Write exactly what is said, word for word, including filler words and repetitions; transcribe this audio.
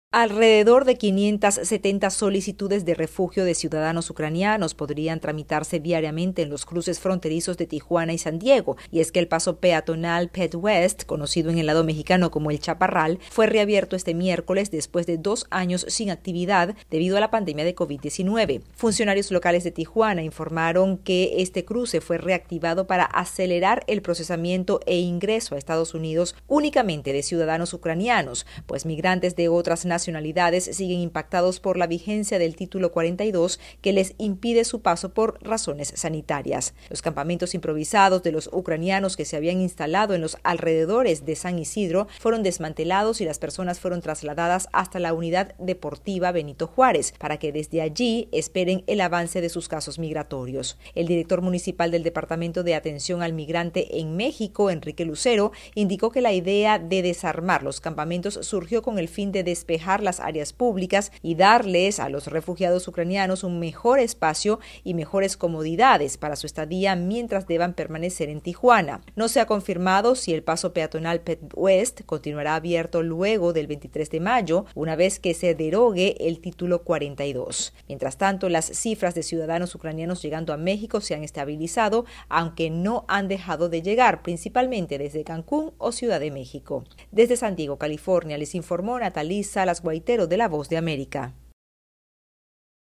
Alrededor de quinientas setenta solicitudes de refugio de ciudadanos ucranianos podrían tramitarse diariamente en los cruces fronterizos de Tijuana y San Diego, y es que el paso peatonal Pet West, conocido en el lado mexicano como el Chaparral, fue reabierto este miércoles después de dos años sin actividad debido a la pandemia de COVID diecinueve. Funcionarios locales de Tijuana informaron que este cruce fue reactivado para acelerar el procesamiento e ingreso a Estados Unidos únicamente de ciudadanos ucranianos, pues migrantes de otras nacionalidades nacionalidades siguen impactados por la vigencia del título cuarenta y dos que les impide su paso por razones sanitarias. Los campamentos improvisados de los ucranianos que se habían instalado en los alrededores de San Isidro fueron desmantelados y las personas fueron trasladadas hasta la unidad deportiva Benito Juárez para que desde allí esperen el avance de sus casos migratorios. El director municipal del Departamento de Atención al Migrante en México, Enrique Lucero, indicó que la idea de desarmar los campamentos surgió con el fin de despejar las áreas públicas y darles a los refugiados ucranianos un mejor espacio y mejores comodidades para su estadía mientras deban permanecer en Tijuana. No se ha confirmado si el paso peatonal Pet West continuará abierto luego del veintitrés de mayo, una vez que se derogue el título cuarenta y dos. Mientras tanto, las cifras de ciudadanos ucranianos llegando a México se han estabilizado, aunque no han dejado de llegar, principalmente desde Cancún o Ciudad de México. Desde San Diego, California, les informó Natalí Salas Guaitero de La Voz de América.